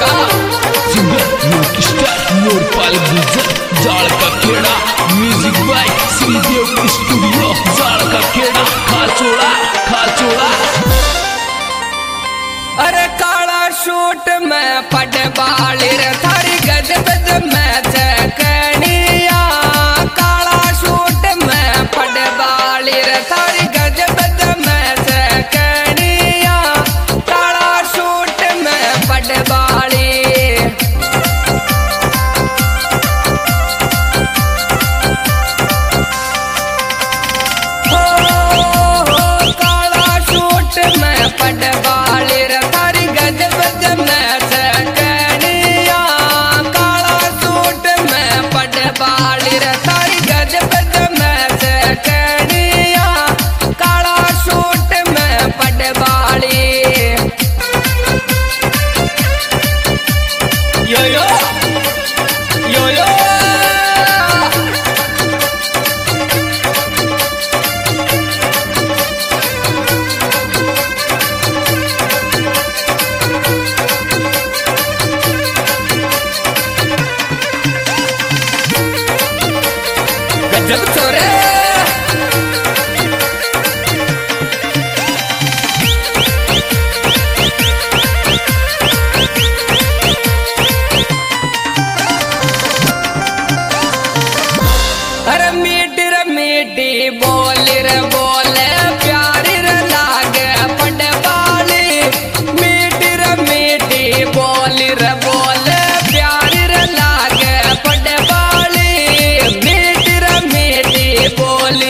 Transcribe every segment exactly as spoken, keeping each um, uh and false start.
का सिंगर रोकिस्टार मोरपाल गुजर जाड़ का खेड़ा म्यूजिक बाय श्रीदेव स्टूडियो जाड़ का खेड़ा खाचोड़ा खाचोड़ा। अरे काला शूट में पट बाली रे थारी गजब में चकनिया काला शूट में पट बाली रे थारी गजब में चकनिया काला शूट में पट बाली हो हो काला शूट में पट बाली रे थारी गजब में चकनिया काला सूट में पट बाली रे थारी गजब में चकनिया काला सूट में पट बाली यो यो यो यो गजब छोरे अरे मीठी रे मीठी बोली रे बोले प्यारी रे लागे पट बाली मीठी रे मीठी बोली रे बोले प्यारी रे लागे पट बाली मीठी रे मीठी बोली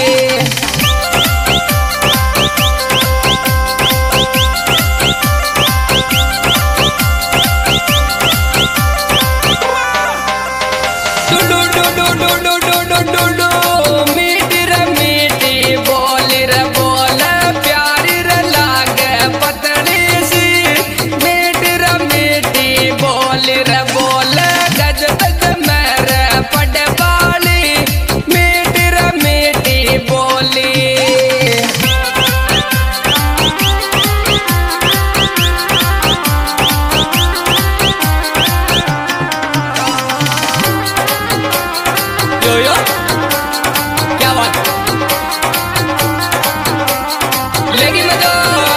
डू डू डू डू डू डू डू डू डू डू मीठी रे मीठी बोली रे बोले प्यारी रे लागे पतली सी मीठी रे मीठी बोली रे बोले गज गज मेरे पट बाली मीठी रे मीठी बोली यो यो क्या बात लेगी मजा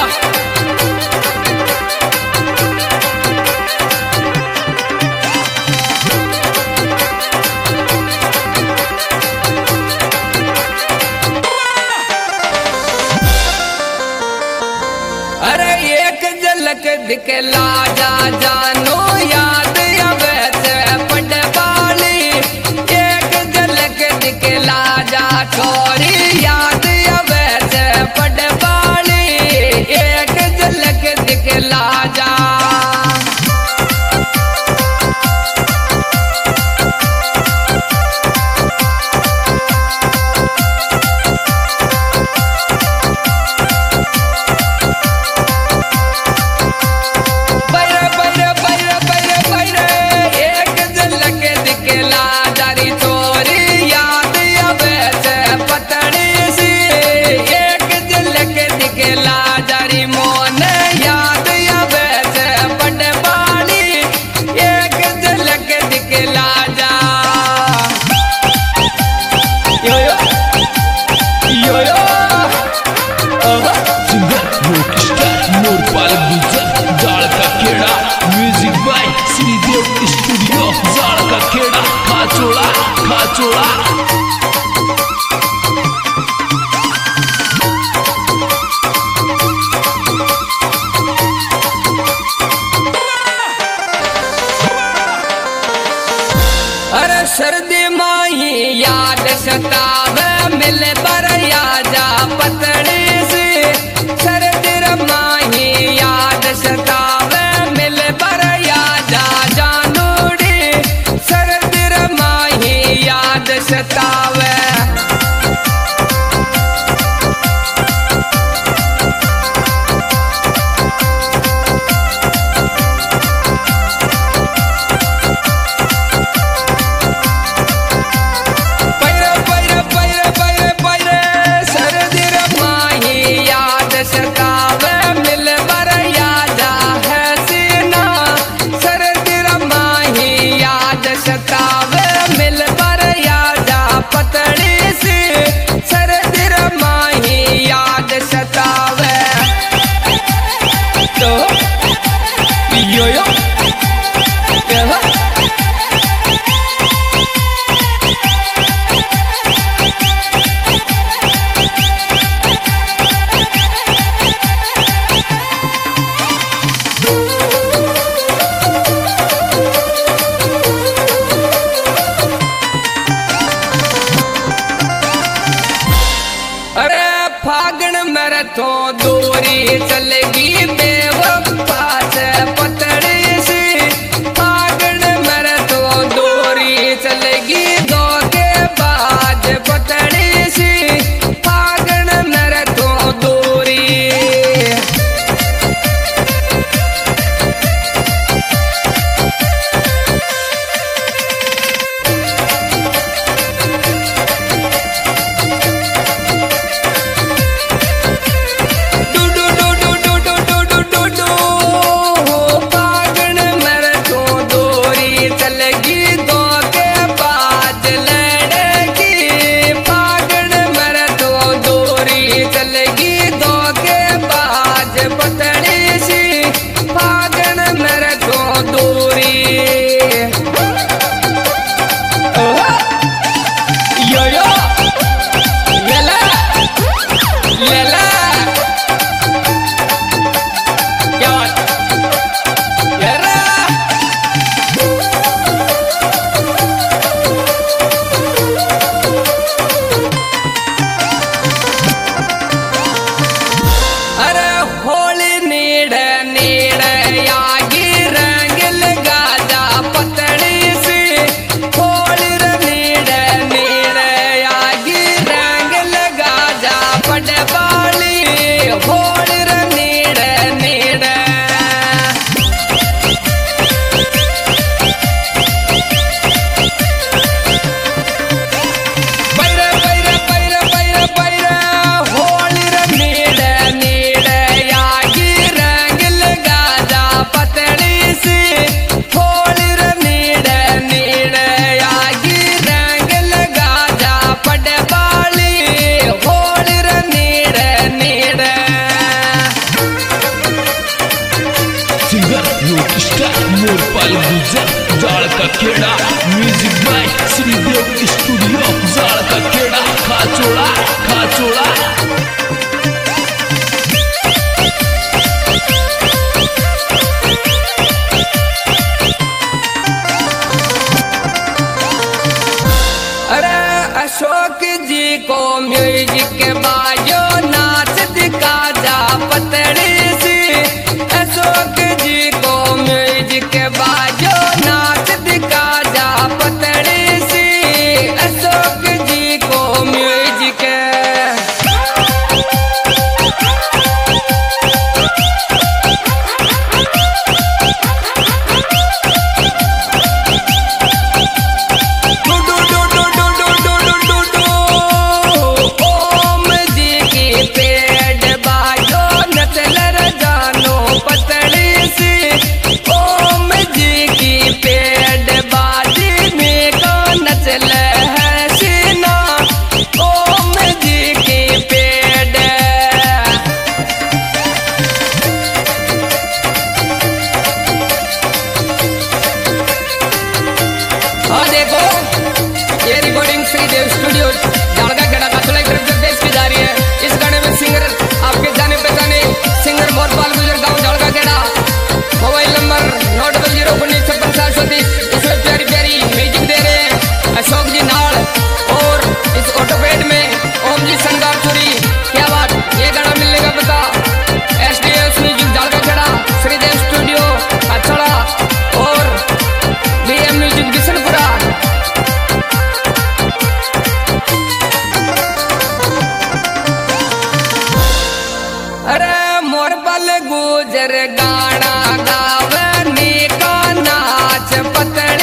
अरे एक झलक दिखला जा जानो याद आवे से पट बाली एक झलक दिखला जा छोरी याद आवे से पट बाली एक झलक दिखला जा बैरे बैरे बैरे बैरे बैरे एक झलक दिखला जारी छोरी याद आवे से पतड़ी सी एक झलक दिखला जारी मोन याद आवे से पट बाली एक झलक दिखला जा यो यो यो यो ओहो सिंगर रोकिस्टार मोरपाल गुजर जाड़ का खेड़ा म्यूजिक बाय श्रीदेव स्टूडियो जाड़ का खेड़ा खाचोड़ा खाचोड़ा। अरे सर्दी माही याद सतावे मिल बरया जा पतड़ी सी सर्दी माही याद सतावे मिल बरया जा जानूड़ी सर्दी माही याद सतावे पैरे पैरे पैरे पैरे पैरे सर्दी माही सतावे मिल पर यादा पतड़ी सी सरदिर माही याद सतावे तो यो यो फागण मेरे तो दूरी चलेगी बेवफा से पतड़ी सी फागण मेरे तो दूरी चलेगी दो के बाद पतड़ी सी फागण मेरे तो दूरी मोरपाल गुजर जाड़ का खेड़ा म्यूजिक बाय श्रीदेव स्टूडियो जाड़ का खेड़ा खाचोड़ा खाचोड़ा अरे अशोक जी को म्यूजिक बाजो नाच दिखा जा पतड़ी सी अशोक जी को म्यूजिक बाजो नाच दिखा जा पतड़ी सी अशोक जी को म्यूजिक ओम जी की पेड़ बाजो नचलर जानो पतड़ी सी ओम जी की पेड़ बाजी में को नचल है सीना ओम जी की पेड़ और देखो ये रिकॉर्डिंग श्रीदेव स्टूडियो झाड़का खेड़ा खाचोड़ा की तरफ से पेश की जा रही है। इस गाने में सिंगर आपके जाने पहचाने सिंगर मोरपाल गुजर गांव झाड़का खेड़ा मोबाइल नंबर नौ डबल जीरो उन्नीस छप्पन सात सौ तीस इसमें प्यारी प्यारी म्यूजिक दे रहे हैं अशोक जी नाड़ और इस ऑटोपेड में ओम जी संगार चोरी क्या बात ये गाना मिलने का पता S D S music Jhadka Kheda Shridev studio खाचोड़ा और बी एम म्यूजिक बिशनपुरा अरे मोरपाल गुजर गाना गावनी का नाच पतड़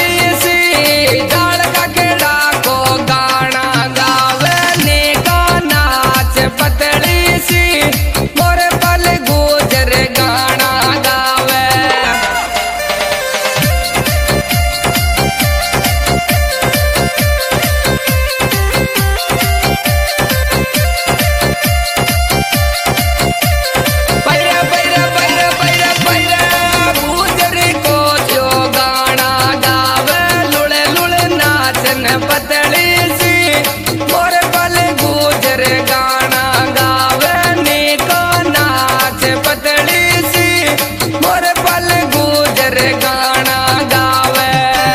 पतली सी मोर पल गुजर गाना गावे नीको नाच पतली सी मोर पल गुजर गाना गावे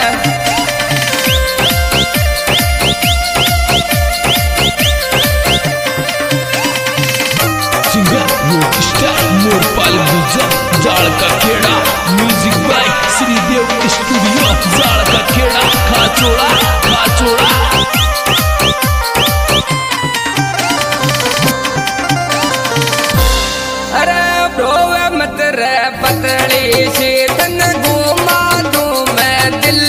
सिंगर रॉकस्टार मोरपाल गुजर जाड़ का खेड़ा म्यूजिक बाय श्रीदेव स्टूडियो जाड़ का खेड़ा खाचोड़ा खाचोड़ा अरे ब्रोवे मत रे पतली सी तन घुमा दूं मैं दिल